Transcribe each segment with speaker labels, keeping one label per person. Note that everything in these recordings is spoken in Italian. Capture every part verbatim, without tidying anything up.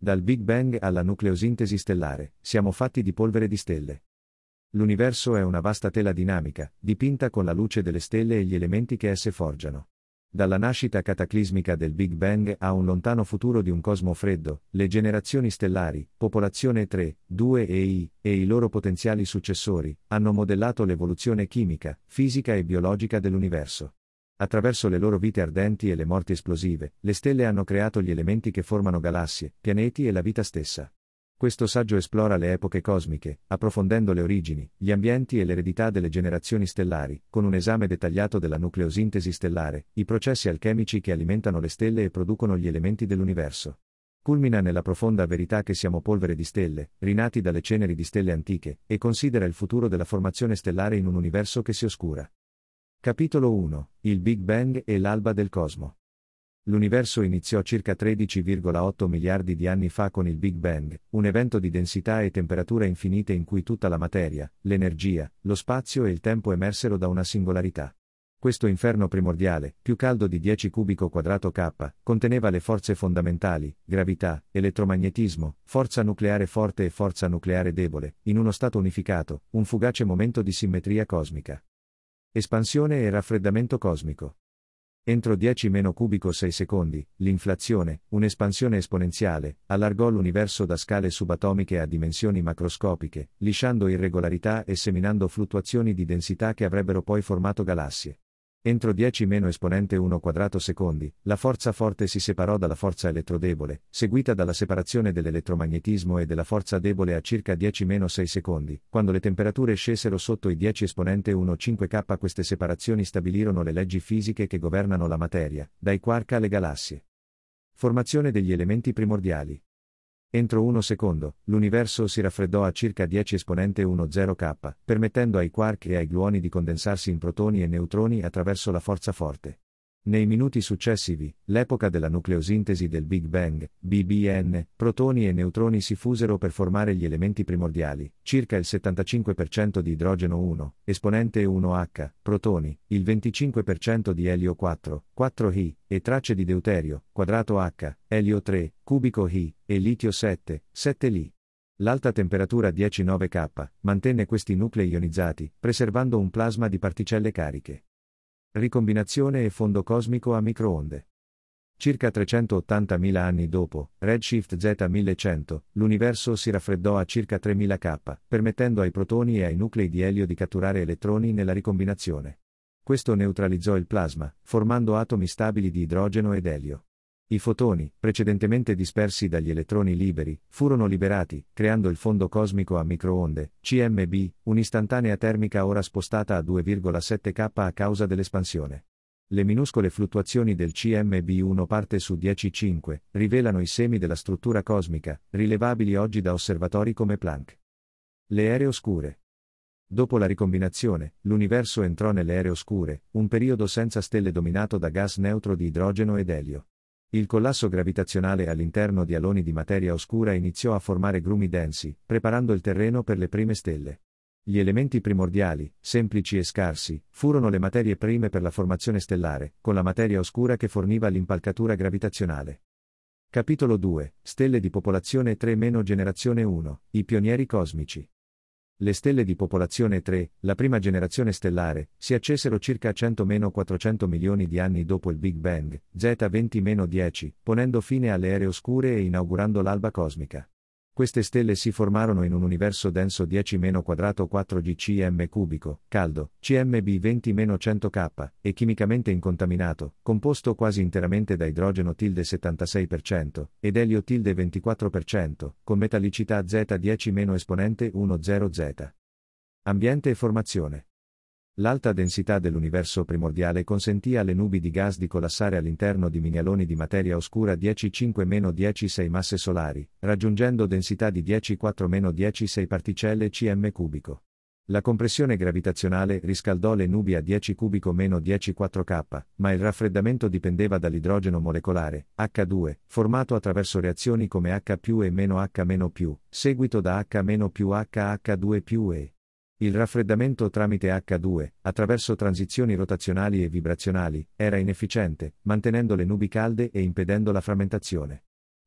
Speaker 1: Dal Big Bang alla nucleosintesi stellare, siamo fatti di polvere di stelle. L'universo è una vasta tela dinamica, dipinta con la luce delle stelle e gli elementi che esse forgiano. Dalla nascita cataclismica del Big Bang a un lontano futuro di un cosmo freddo, le generazioni stellari, popolazione tre, due e I, e i loro potenziali successori, hanno modellato l'evoluzione chimica, fisica e biologica dell'universo. Attraverso le loro vite ardenti e le morti esplosive, le stelle hanno creato gli elementi che formano galassie, pianeti e la vita stessa. Questo saggio esplora le epoche cosmiche, approfondendo le origini, gli ambienti e l'eredità delle generazioni stellari, con un esame dettagliato della nucleosintesi stellare, i processi alchemici che alimentano le stelle e producono gli elementi dell'universo. Culmina nella profonda verità che siamo polvere di stelle, rinati dalle ceneri di stelle antiche, e considera il futuro della formazione stellare in un universo che si oscura. Capitolo uno. Il Big Bang e l'alba del cosmo. L'universo iniziò circa tredici virgola otto miliardi di anni fa con il Big Bang, un evento di densità e temperatura infinite in cui tutta la materia, l'energia, lo spazio e il tempo emersero da una singolarità. Questo inferno primordiale, più caldo di dieci cubico quadrato K, conteneva le forze fondamentali, gravità, elettromagnetismo, forza nucleare forte e forza nucleare debole, in uno stato unificato, un fugace momento di simmetria cosmica. Espansione e raffreddamento cosmico. Entro dieci meno cubico sei secondi, l'inflazione, un'espansione esponenziale, allargò l'universo da scale subatomiche a dimensioni macroscopiche, lisciando irregolarità e seminando fluttuazioni di densità che avrebbero poi formato galassie. Entro dieci meno esponente uno quadrato secondi, la forza forte si separò dalla forza elettrodebole, seguita dalla separazione dell'elettromagnetismo e della forza debole a circa dieci meno sei secondi, quando le temperature scesero sotto i dieci esponente uno cinque K. Queste separazioni stabilirono le leggi fisiche che governano la materia, dai quark alle galassie. Formazione degli elementi primordiali. Entro uno secondo, l'universo si raffreddò a circa dieci esponente uno zero K, permettendo ai quark e ai gluoni di condensarsi in protoni e neutroni attraverso la forza forte. Nei minuti successivi, l'epoca della nucleosintesi del Big Bang, B B N, protoni e neutroni si fusero per formare gli elementi primordiali, circa il settantacinque per cento di idrogeno uno, esponente uno H, protoni, il venticinque per cento di elio quattro, quattro I, e tracce di deuterio, quadrato H, elio tre, cubico I, e litio sette, sette Li. L'alta temperatura dieci nove K mantenne questi nuclei ionizzati, preservando un plasma di particelle cariche. Ricombinazione e fondo cosmico a microonde. Circa trecentottantamila anni dopo, redshift Z millecento, l'universo si raffreddò a circa tremila K, permettendo ai protoni e ai nuclei di elio di catturare elettroni nella ricombinazione. Questo neutralizzò il plasma, formando atomi stabili di idrogeno ed elio. I fotoni, precedentemente dispersi dagli elettroni liberi, furono liberati, creando il fondo cosmico a microonde, C M B, un'istantanea termica ora spostata a due virgola sette K a causa dell'espansione. Le minuscole fluttuazioni del C M B uno parte su dieci cinque rivelano i semi della struttura cosmica, rilevabili oggi da osservatori come Planck. Le ere oscure. Dopo la ricombinazione, l'universo entrò nelle ere oscure, un periodo senza stelle dominato da gas neutro di idrogeno ed elio. Il collasso gravitazionale all'interno di aloni di materia oscura iniziò a formare grumi densi, preparando il terreno per le prime stelle. Gli elementi primordiali, semplici e scarsi, furono le materie prime per la formazione stellare, con la materia oscura che forniva l'impalcatura gravitazionale. Capitolo due. Stelle di popolazione tre meno generazione uno, i pionieri cosmici. Le stelle di popolazione tre, la prima generazione stellare, si accesero circa cento quattrocento milioni di anni dopo il Big Bang, Z venti dieci, ponendo fine alle ere oscure e inaugurando l'alba cosmica. Queste stelle si formarono in un universo denso dieci quadrato quattro G C M cubico, caldo, C M B venti cento K, e chimicamente incontaminato, composto quasi interamente da idrogeno tilde settantasei per cento, ed elio tilde ventiquattro per cento, con metallicità Z dieci esponente uno zero Z. Ambiente e formazione. L'alta densità dell'universo primordiale consentì alle nubi di gas di collassare all'interno di minialoni di materia oscura dieci cinque dieci sei masse solari, raggiungendo densità di dieci quattro dieci sei particelle cm cubico. La compressione gravitazionale riscaldò le nubi a dieci cubico meno dieci quattro K, ma il raffreddamento dipendeva dall'idrogeno molecolare, H due, formato attraverso reazioni come H più e meno H meno più, seguito da H meno più H H due più e. Il raffreddamento tramite H due, attraverso transizioni rotazionali e vibrazionali, era inefficiente, mantenendo le nubi calde e impedendo la frammentazione.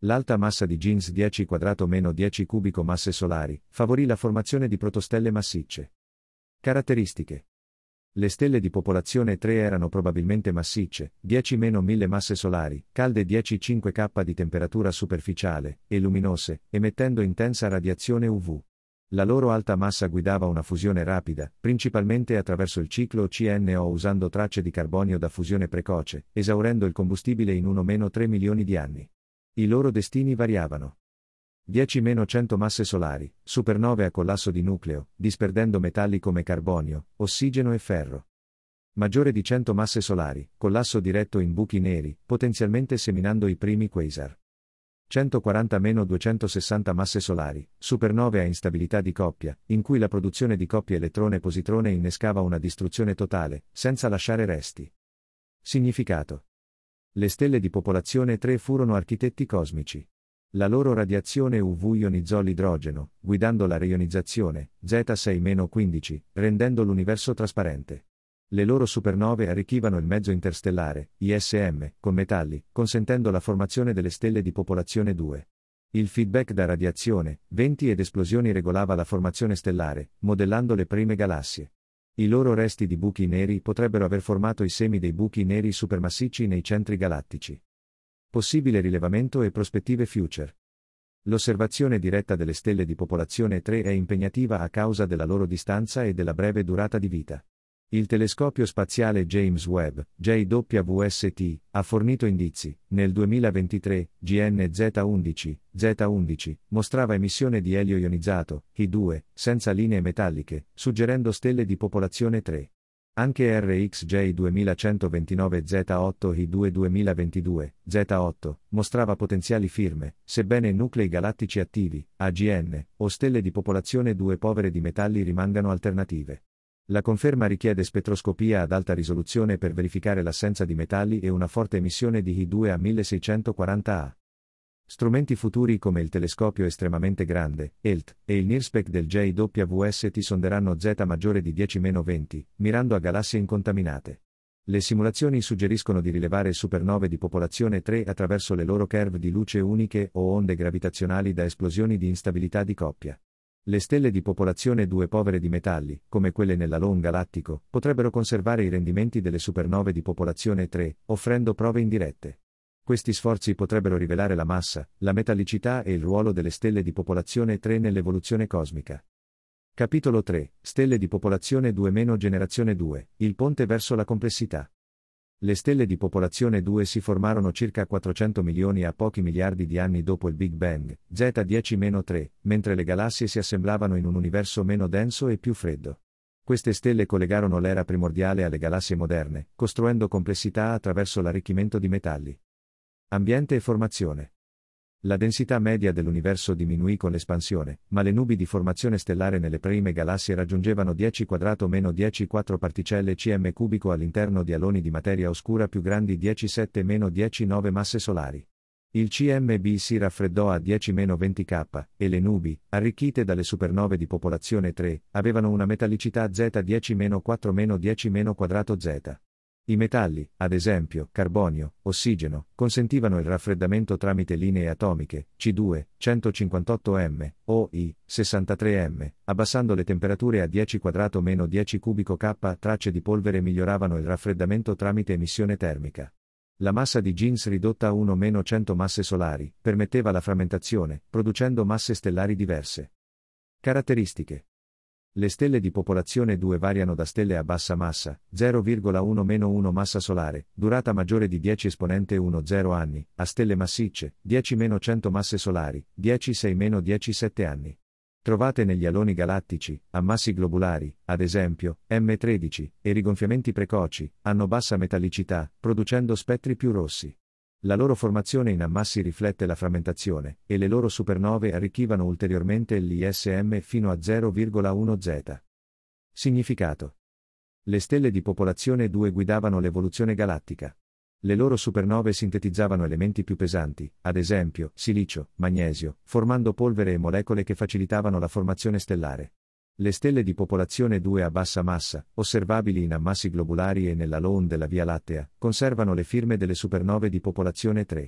Speaker 1: L'alta massa di Jeans dieci quadrato meno dieci cubico masse solari favorì la formazione di protostelle massicce. Caratteristiche. Le stelle di popolazione tre erano probabilmente massicce, dieci mille masse solari, calde dieci virgola cinque K di temperatura superficiale, e luminose, emettendo intensa radiazione U V. La loro alta massa guidava una fusione rapida, principalmente attraverso il ciclo C N O usando tracce di carbonio da fusione precoce, esaurendo il combustibile in uno tre milioni di anni. I loro destini variavano. dieci cento masse solari, supernove a collasso di nucleo, disperdendo metalli come carbonio, ossigeno e ferro. Maggiore di cento masse solari, collasso diretto in buchi neri, potenzialmente seminando i primi quasar. centoquaranta duecentosessanta masse solari, supernove a instabilità di coppia, in cui la produzione di coppie elettrone-positrone innescava una distruzione totale, senza lasciare resti. Significato. Le stelle di popolazione tre furono architetti cosmici. La loro radiazione U V ionizzò l'idrogeno, guidando la reionizzazione, Z sei quindici, rendendo l'universo trasparente. Le loro supernove arricchivano il mezzo interstellare, I S M, con metalli, consentendo la formazione delle stelle di popolazione due. Il feedback da radiazione, venti ed esplosioni regolava la formazione stellare, modellando le prime galassie. I loro resti di buchi neri potrebbero aver formato i semi dei buchi neri supermassicci nei centri galattici. Possibile rilevamento e prospettive future. L'osservazione diretta delle stelle di popolazione tre è impegnativa a causa della loro distanza e della breve durata di vita. Il telescopio spaziale James Webb, J W S T, ha fornito indizi. Nel duemilaventitré, G N Z undici, Z undici, mostrava emissione di elio ionizzato, I due, senza linee metalliche, suggerendo stelle di popolazione tre. Anche R X J duemilacentoventinove Z otto I due duemilaventidue, Z otto, mostrava potenziali firme, sebbene nuclei galattici attivi, A G N, o stelle di popolazione due povere di metalli rimangano alternative. La conferma richiede spettroscopia ad alta risoluzione per verificare l'assenza di metalli e una forte emissione di I due a milleseicentoquaranta A. Strumenti futuri come il telescopio estremamente grande, E L T, e il NIRSPEC del J W S T sonderanno Z maggiore di dieci venti, mirando a galassie incontaminate. Le simulazioni suggeriscono di rilevare supernove di popolazione tre attraverso le loro curve di luce uniche o onde gravitazionali da esplosioni di instabilità di coppia. Le stelle di popolazione due povere di metalli, come quelle nell'Halon galattico, potrebbero conservare i rendimenti delle supernove di popolazione tre, offrendo prove indirette. Questi sforzi potrebbero rivelare la massa, la metallicità e il ruolo delle stelle di popolazione tre nell'evoluzione cosmica. Capitolo tre, Stelle di popolazione due meno generazione due, il ponte verso la complessità. Le stelle di popolazione due si formarono circa quattrocento milioni a pochi miliardi di anni dopo il Big Bang, Z dieci tre, mentre le galassie si assemblavano in un universo meno denso e più freddo. Queste stelle collegarono l'era primordiale alle galassie moderne, costruendo complessità attraverso l'arricchimento di metalli. Ambiente e formazione. La densità media dell'universo diminuì con l'espansione, ma le nubi di formazione stellare nelle prime galassie raggiungevano dieci quadrato meno dieci quattro particelle cm cubico all'interno di aloni di materia oscura più grandi dieci sette meno dieci nove masse solari. Il C M B si raffreddò a dieci meno venti K, e le nubi, arricchite dalle supernove di popolazione tre, avevano una metallicità Z dieci meno quattro meno dieci meno quadrato Z. I metalli, ad esempio, carbonio, ossigeno, consentivano il raffreddamento tramite linee atomiche, C due, centocinquantotto M, o I, sessantatré M, abbassando le temperature a dieci quadrato meno dieci cubico K. Tracce di polvere miglioravano il raffreddamento tramite emissione termica. La massa di Jeans ridotta a uno meno cento masse solari, permetteva la frammentazione, producendo masse stellari diverse. Caratteristiche. Le stelle di popolazione due variano da stelle a bassa massa, zero virgola uno meno uno massa solare, durata maggiore di dieci esponente uno zero anni, a stelle massicce, dieci meno cento masse solari, dieci sei meno dieci sette anni. Trovate negli aloni galattici, ammassi globulari, ad esempio, M tredici, e rigonfiamenti precoci, hanno bassa metallicità, producendo spettri più rossi. La loro formazione in ammassi riflette la frammentazione, e le loro supernove arricchivano ulteriormente l'I S M fino a zero virgola uno Z. Significato. Le stelle di popolazione due guidavano l'evoluzione galattica. Le loro supernove sintetizzavano elementi più pesanti, ad esempio, silicio, magnesio, formando polvere e molecole che facilitavano la formazione stellare. Le stelle di popolazione due a bassa massa, osservabili in ammassi globulari e nell'halon della Via Lattea, conservano le firme delle supernove di popolazione tre.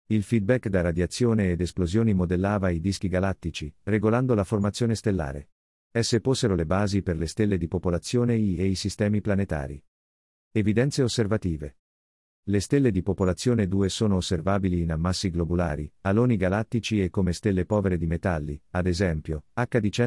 Speaker 1: Il feedback da radiazione ed esplosioni modellava i dischi galattici, regolando la formazione stellare. Esse posero le basi per le stelle di popolazione I e i sistemi planetari. Evidenze osservative. Le stelle di popolazione due sono osservabili in ammassi globulari, aloni galattici e come stelle povere di metalli, ad esempio, H D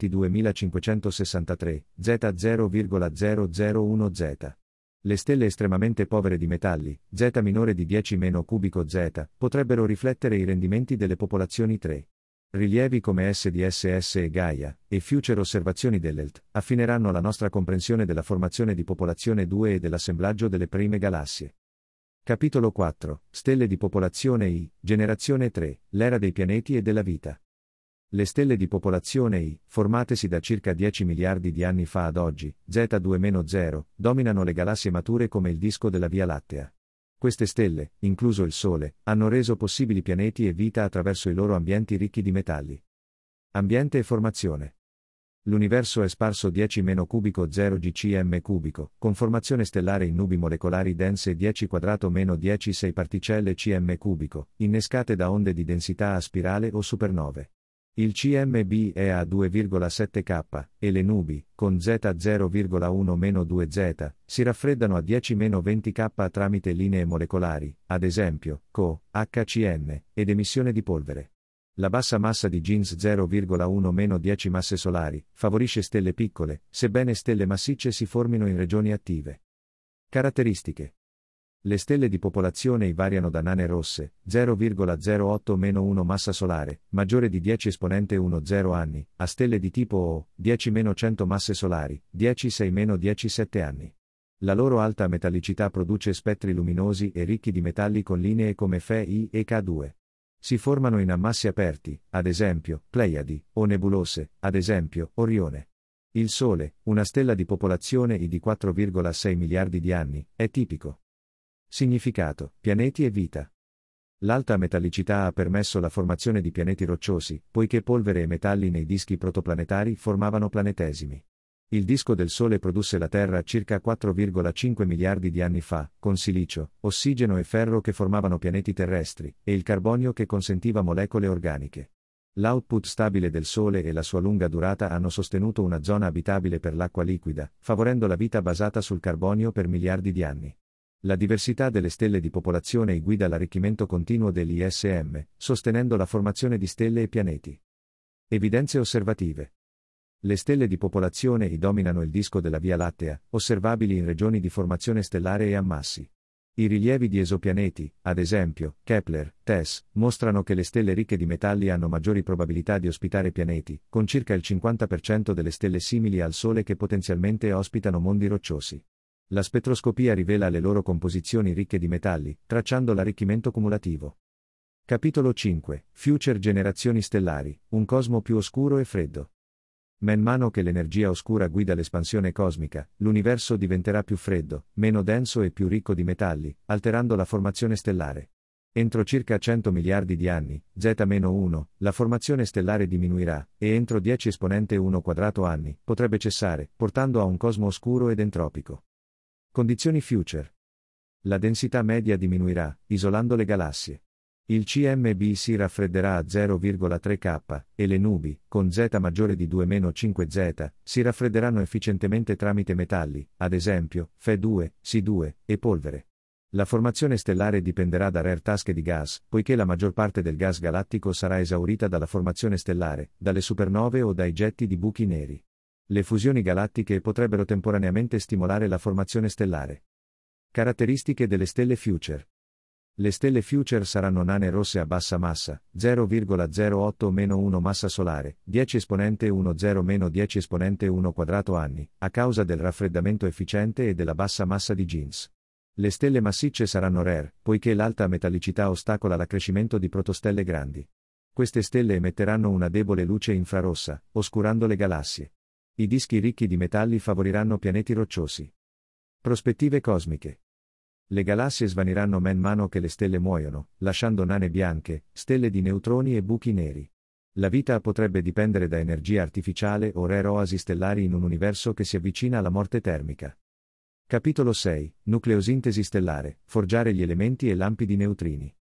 Speaker 1: centoventiduemilacinquecentosessantatré, Z zero virgola zero zero uno Z. Le stelle estremamente povere di metalli, Z minore di dieci meno cubico Z, potrebbero riflettere i rendimenti delle popolazioni tre. Rilievi come S D S S e Gaia, e future osservazioni dell'E L T, affineranno la nostra comprensione della formazione di popolazione due e dell'assemblaggio delle prime galassie. Capitolo quattro, Stelle di popolazione I, generazione tre, l'era dei pianeti e della vita. Le stelle di popolazione I, formatesi da circa dieci miliardi di anni fa ad oggi, Z due zero, dominano le galassie mature come il disco della Via Lattea. Queste stelle, incluso il Sole, hanno reso possibili pianeti e vita attraverso i loro ambienti ricchi di metalli. Ambiente e formazione. L'universo è sparso dieci meno cubico zero gcm cubico, con formazione stellare in nubi molecolari dense dieci quadrato meno dieci sei particelle cm cubico, innescate da onde di densità a spirale o supernove. Il C M B è a due virgola sette K, e le nubi, con Z zero virgola uno meno due Z, si raffreddano a dieci meno venti K tramite linee molecolari, ad esempio, Co, H C n, ed emissione di polvere. La bassa massa di Jeans zero virgola uno meno dieci masse solari, favorisce stelle piccole, sebbene stelle massicce si formino in regioni attive. Caratteristiche. Le stelle di popolazione I variano da nane rosse, zero virgola zero otto meno uno massa solare, maggiore di dieci esponente uno zero anni, a stelle di tipo O, dieci meno cento masse solari, dieci sei meno dieci sette anni. La loro alta metallicità produce spettri luminosi e ricchi di metalli con linee come Fe I e K due. Si formano in ammassi aperti, ad esempio, Pleiadi, o nebulose, ad esempio, Orione. Il Sole, una stella di popolazione I di quattro virgola sei miliardi di anni, è tipico. Significato, pianeti e vita. L'alta metallicità ha permesso la formazione di pianeti rocciosi, poiché polvere e metalli nei dischi protoplanetari formavano planetesimi. Il disco del Sole produsse la Terra circa quattro virgola cinque miliardi di anni fa, con silicio, ossigeno e ferro che formavano pianeti terrestri, e il carbonio che consentiva molecole organiche. L'output stabile del Sole e la sua lunga durata hanno sostenuto una zona abitabile per l'acqua liquida, favorendo la vita basata sul carbonio per miliardi di anni. La diversità delle stelle di popolazione I guida l'arricchimento continuo dell'I S M, sostenendo la formazione di stelle e pianeti. Evidenze osservative. Le stelle di popolazione I dominano il disco della Via Lattea, osservabili in regioni di formazione stellare e ammassi. I rilievi di esopianeti, ad esempio, Kepler, Tess, mostrano che le stelle ricche di metalli hanno maggiori probabilità di ospitare pianeti, con circa il cinquanta per cento delle stelle simili al Sole che potenzialmente ospitano mondi rocciosi. La spettroscopia rivela le loro composizioni ricche di metalli, tracciando l'arricchimento cumulativo. Capitolo cinque, Future generazioni stellari, un cosmo più oscuro e freddo. Man mano che l'energia oscura guida l'espansione cosmica, l'universo diventerà più freddo, meno denso e più ricco di metalli, alterando la formazione stellare. Entro circa cento miliardi di anni, Z uno, la formazione stellare diminuirà, e entro dieci esponente uno quadrato anni, potrebbe cessare, portando a un cosmo oscuro ed entropico. Condizioni future. La densità media diminuirà, isolando le galassie. Il C M B si raffredderà a zero virgola tre K, e le nubi, con Z maggiore di due meno cinque Z, si raffredderanno efficientemente tramite metalli, ad esempio, Fe due, Si due, e polvere. La formazione stellare dipenderà da rare tasche di gas, poiché la maggior parte del gas galattico sarà esaurita dalla formazione stellare, dalle supernove o dai getti di buchi neri. Le fusioni galattiche potrebbero temporaneamente stimolare la formazione stellare. Caratteristiche delle stelle future. Le stelle future saranno nane rosse a bassa massa, zero virgola zero otto meno uno massa solare, dieci esponente uno zero meno dieci esponente uno quadrato anni, a causa del raffreddamento efficiente e della bassa massa di Jeans. Le stelle massicce saranno rare, poiché l'alta metallicità ostacola l'accrescimento di protostelle grandi. Queste stelle emetteranno una debole luce infrarossa, oscurando le galassie. I dischi ricchi di metalli favoriranno pianeti rocciosi. Prospettive cosmiche. Le galassie svaniranno man mano che le stelle muoiono, lasciando nane bianche, stelle di neutroni e buchi neri. La vita potrebbe dipendere da energia artificiale o rare oasi stellari in un universo che si avvicina alla morte termica. Capitolo sei, Nucleosintesi stellare, forgiare gli elementi e lampi di neutrini.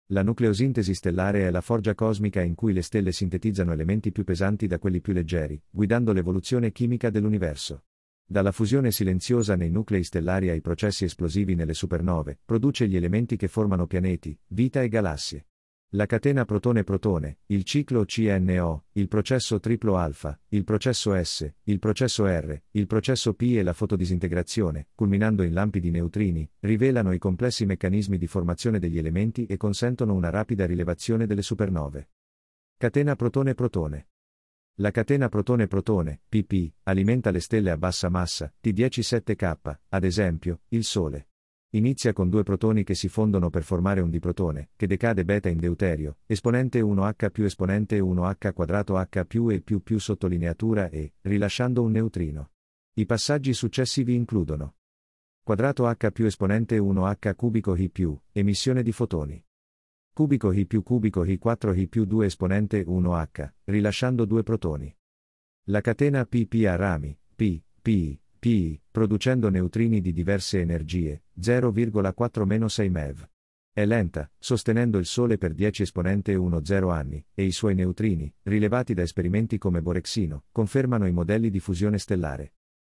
Speaker 1: La nucleosintesi stellare è la forgia cosmica in cui le stelle sintetizzano elementi più pesanti da quelli più leggeri, guidando l'evoluzione chimica dell'universo. Dalla fusione silenziosa nei nuclei stellari ai processi esplosivi nelle supernove, produce gli elementi che formano pianeti, vita e galassie. La catena protone-protone, il ciclo C N O, il processo triplo alfa, il processo S, il processo R, il processo P e la fotodisintegrazione, culminando in lampi di neutrini, rivelano i complessi meccanismi di formazione degli elementi e consentono una rapida rilevazione delle supernove. Catena protone-protone. La catena protone-protone, P P, alimenta le stelle a bassa massa, T diciassette K, ad esempio, il Sole. Inizia con due protoni che si fondono per formare un diprotone, che decade beta in deuterio, esponente uno H più esponente uno H quadrato H più e più più sottolineatura e, rilasciando un neutrino. I passaggi successivi includono quadrato H più esponente uno H cubico I più, emissione di fotoni. Cubico I più cubico I quattro I più due esponente uno H, rilasciando due protoni. La catena P P a rami, P, P, P, producendo neutrini di diverse energie, zero virgola quattro sei MeV. È lenta, sostenendo il Sole per dieci esponente uno zero anni, e i suoi neutrini, rilevati da esperimenti come Borexino, confermano i modelli di fusione stellare.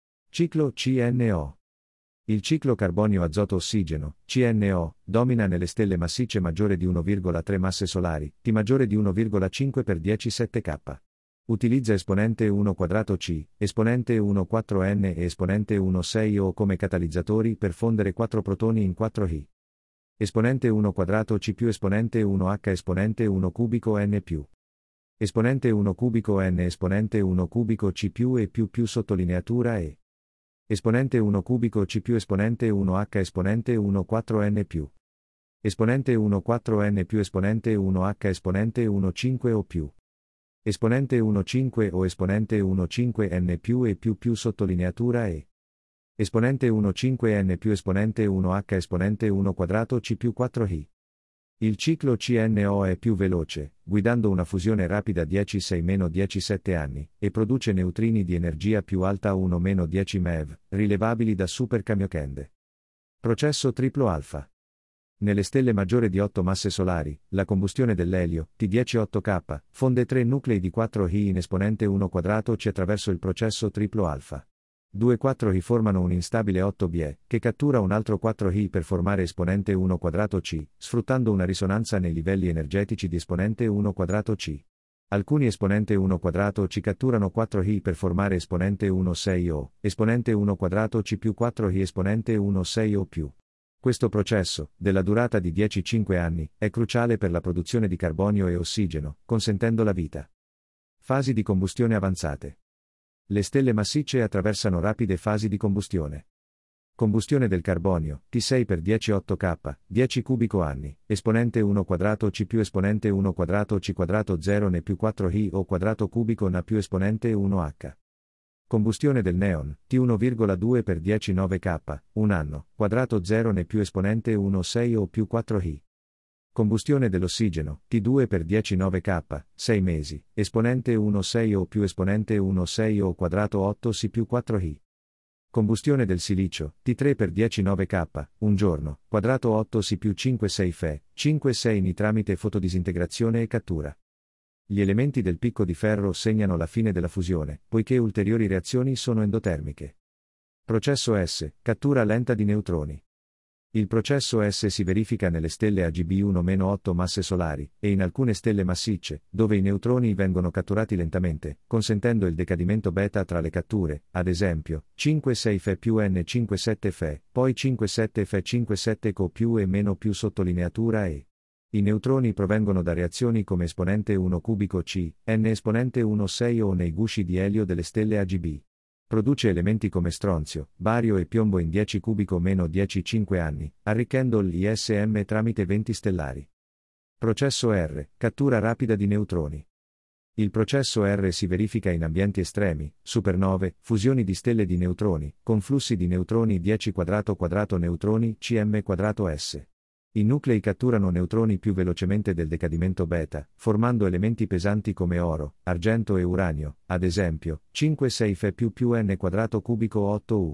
Speaker 1: Ciclo C N O. Il ciclo carbonio-azoto-ossigeno, C N O, domina nelle stelle massicce maggiore di uno virgola tre masse solari, T maggiore di uno virgola cinque per dieci sette K. Utilizza esponente uno quadrato C, esponente uno quattro N e esponente uno sei O come catalizzatori per fondere quattro protoni in quattro I. Esponente uno quadrato C più esponente uno H esponente uno cubico N più. Esponente uno cubico N esponente uno cubico C più e più più sottolineatura E. Esponente uno cubico C più esponente uno H esponente uno quattro N più. Esponente uno quattro N più esponente uno H esponente uno cinque O più. Esponente uno cinque o esponente uno cinque N più e più più sottolineatura E. Esponente uno cinque N più esponente uno H esponente uno quadrato C più quattro I. Il ciclo C N O è più veloce, guidando una fusione rapida dieci sei dieci sette anni, e produce neutrini di energia più alta uno dieci MeV, rilevabili da Super Kamiokande. Processo triplo alfa. Nelle stelle maggiori di otto masse solari, la combustione dell'elio, T dieci otto K, fonde tre nuclei di quattro I in esponente uno quadrato C attraverso il processo triplo alfa. Due quattro I formano un instabile otto B, che cattura un altro quattro I per formare esponente uno quadrato C, sfruttando una risonanza nei livelli energetici di esponente uno quadrato C. Alcuni esponente uno quadrato C catturano quattro I per formare esponente uno sei O, esponente uno quadrato C più quattro I esponente uno sei O più. Questo processo, della durata di dieci cinque anni, è cruciale per la produzione di carbonio e ossigeno, consentendo la vita. Fasi di combustione avanzate. Le stelle massicce attraversano rapide fasi di combustione. Combustione del carbonio, T sei per dieci otto K, dieci cubico anni, esponente uno quadrato C più esponente uno quadrato C quadrato zero N più quattro I o quadrato cubico N più esponente uno H. Combustione del neon, T uno virgola due per dieci nove K, un anno, quadrato zero N più esponente uno sei O più quattro I. Combustione dell'ossigeno, T due per dieci nove K, sei mesi, esponente uno sei O più esponente uno sei O quadrato otto C più quattro I. Combustione del silicio, T tre per dieci nove K, un giorno, quadrato otto C più cinque sei Fe, cinque sei Ni tramite fotodisintegrazione e cattura. Gli elementi del picco di ferro segnano la fine della fusione, poiché ulteriori reazioni sono endotermiche. Processo S, cattura lenta di neutroni. Il processo S si verifica nelle stelle A G B uno otto masse solari, e in alcune stelle massicce, dove i neutroni vengono catturati lentamente, consentendo il decadimento beta tra le catture, ad esempio, cinque sei Fe più N cinque sette Fe, poi cinque sette Fe cinque sette Co più e meno più sottolineatura E. I neutroni provengono da reazioni come esponente uno cubico C, N esponente uno sei O nei gusci di elio delle stelle A G B. Produce elementi come stronzio, bario e piombo in dieci cubico meno dieci cinque anni, arricchendo l'I S M tramite venti stellari. Processo R, cattura rapida di neutroni. Il processo R si verifica in ambienti estremi, supernove, fusioni di stelle di neutroni, con flussi di neutroni dieci quadrato quadrato neutroni C M quadrato S. I nuclei catturano neutroni più velocemente del decadimento beta, formando elementi pesanti come oro, argento e uranio, ad esempio, cinque sei Fe più più N quadrato cubico otto U.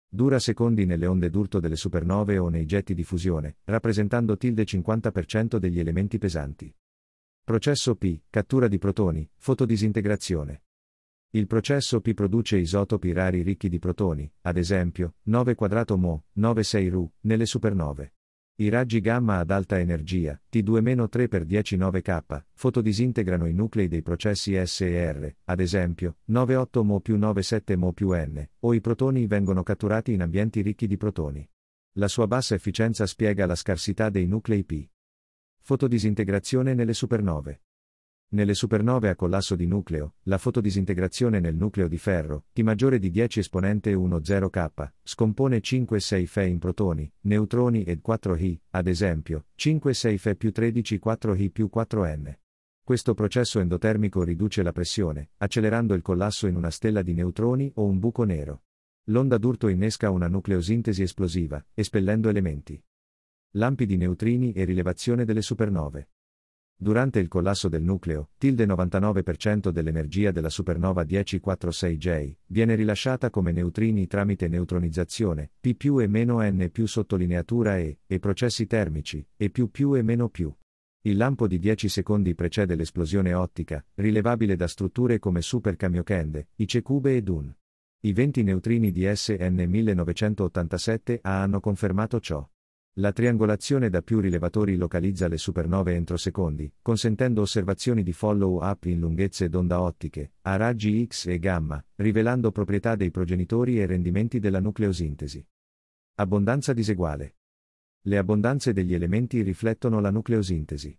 Speaker 1: Dura secondi nelle onde d'urto delle supernove o nei getti di fusione, rappresentando tilde cinquanta per cento degli elementi pesanti. Processo P, cattura di protoni, fotodisintegrazione. Il processo P produce isotopi rari ricchi di protoni, ad esempio, nove quadrato mo, nove sei Ru, nelle supernove. I raggi gamma ad alta energia, T due tre per dieci nove K, fotodisintegrano i nuclei dei processi S e R, ad esempio, nove otto mo più nove sette mo più N, o i protoni vengono catturati in ambienti ricchi di protoni. La sua bassa efficienza spiega la scarsità dei nuclei P. Fotodisintegrazione nelle supernove. Nelle supernove a collasso di nucleo, la fotodisintegrazione nel nucleo di ferro, T maggiore di dieci esponente uno zero K, scompone cinque sei Fe in protoni, neutroni ed quattro I, ad esempio, cinque sei Fe più tredici quattro I più quattro N. Questo processo endotermico riduce la pressione, accelerando il collasso in una stella di neutroni o un buco nero. L'onda d'urto innesca una nucleosintesi esplosiva, espellendo elementi. Lampi di neutrini e rilevazione delle supernove. Durante il collasso del nucleo, tilde novantanove per cento dell'energia della supernova dieci quarantasei J viene rilasciata come neutrini tramite neutronizzazione, P più e meno N più sottolineatura E, e processi termici, E più più e meno più. Il lampo di dieci secondi precede l'esplosione ottica, rilevabile da strutture come Super Kamiokande, I C Cube e Dun. I venti neutrini di S N millenovecentottantasette A hanno confermato ciò. La triangolazione da più rilevatori localizza le supernove entro secondi, consentendo osservazioni di follow-up in lunghezze d'onda ottiche, a raggi X e gamma, rivelando proprietà dei progenitori e rendimenti della nucleosintesi. Abbondanza diseguale. Le abbondanze degli elementi riflettono la nucleosintesi.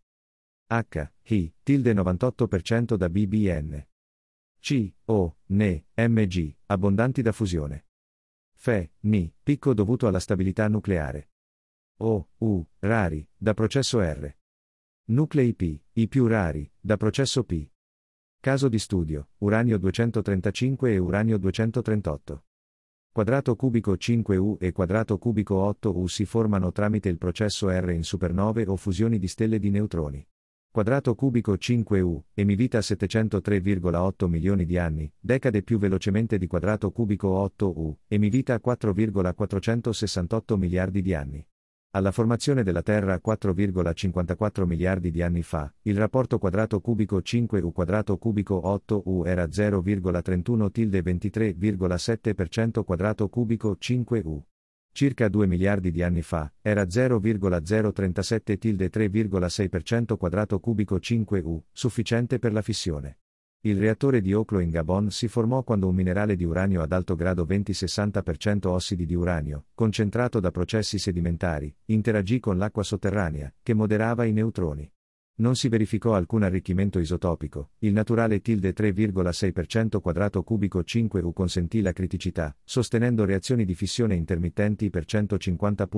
Speaker 1: H, I, tilde novantotto per cento da B B N. C, O, Ne, Mg, abbondanti da fusione. Fe, Ni, picco dovuto alla stabilità nucleare. O, U, rari, da processo R. Nuclei P, I più rari, da processo P. Caso di studio, uranio duecentotrentacinque e uranio duecentotrentotto. Quadrato cubico cinque U e quadrato cubico otto U si formano tramite il processo R in supernove o fusioni di stelle di neutroni. Quadrato cubico cinque U, emivita settecentotre virgola otto milioni di anni, decade più velocemente di quadrato cubico otto U, emivita quattro virgola quattrocentosessantotto miliardi di anni. Alla formazione della Terra quattro virgola cinquantaquattro miliardi di anni fa, il rapporto quadrato cubico cinque U quadrato cubico otto U era zero virgola trentuno tilde ventitré virgola sette per cento quadrato cubico cinque U. Circa due miliardi di anni fa, era zero virgola zero trentasette tilde tre virgola sei per cento quadrato cubico cinque U, sufficiente per la fissione. Il reattore di Oklo in Gabon si formò quando un minerale di uranio ad alto grado venti sessanta per cento ossidi di uranio, concentrato da processi sedimentari, interagì con l'acqua sotterranea, che moderava i neutroni. Non si verificò alcun arricchimento isotopico, il naturale tilde tre virgola sei per cento quadrato cubico cinque U consentì la criticità, sostenendo reazioni di fissione intermittenti per centocinquanta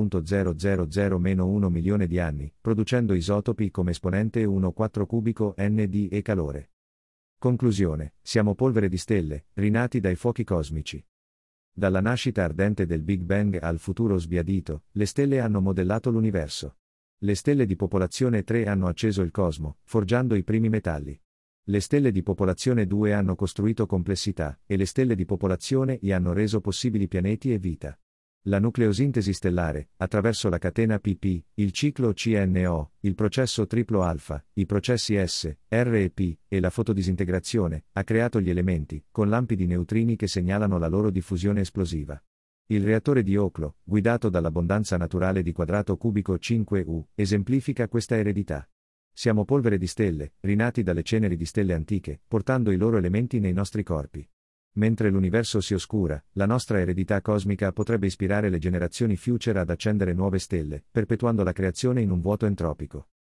Speaker 1: virgola uno milione di anni, producendo isotopi come esponente uno quattro cubico N di e calore. Conclusione: siamo polvere di stelle, rinati dai fuochi cosmici. Dalla nascita ardente del Big Bang al futuro sbiadito, le stelle hanno modellato l'universo. Le stelle di popolazione tre hanno acceso il cosmo, forgiando i primi metalli. Le stelle di popolazione due hanno costruito complessità, e le stelle di popolazione I hanno reso possibili pianeti e vita. La nucleosintesi stellare, attraverso la catena P P, il ciclo C N O, il processo triplo alfa, i processi S, R e P, e la fotodisintegrazione, ha creato gli elementi, con lampi di neutrini che segnalano la loro diffusione esplosiva. Il reattore di Oklo, guidato dall'abbondanza naturale di quadrato cubico cinque U, esemplifica questa eredità. Siamo polvere di stelle, rinati dalle ceneri di stelle antiche, portando i loro elementi nei nostri corpi. Mentre l'universo si oscura, la nostra eredità cosmica potrebbe ispirare le generazioni future ad accendere nuove stelle, perpetuando la creazione in un vuoto entropico.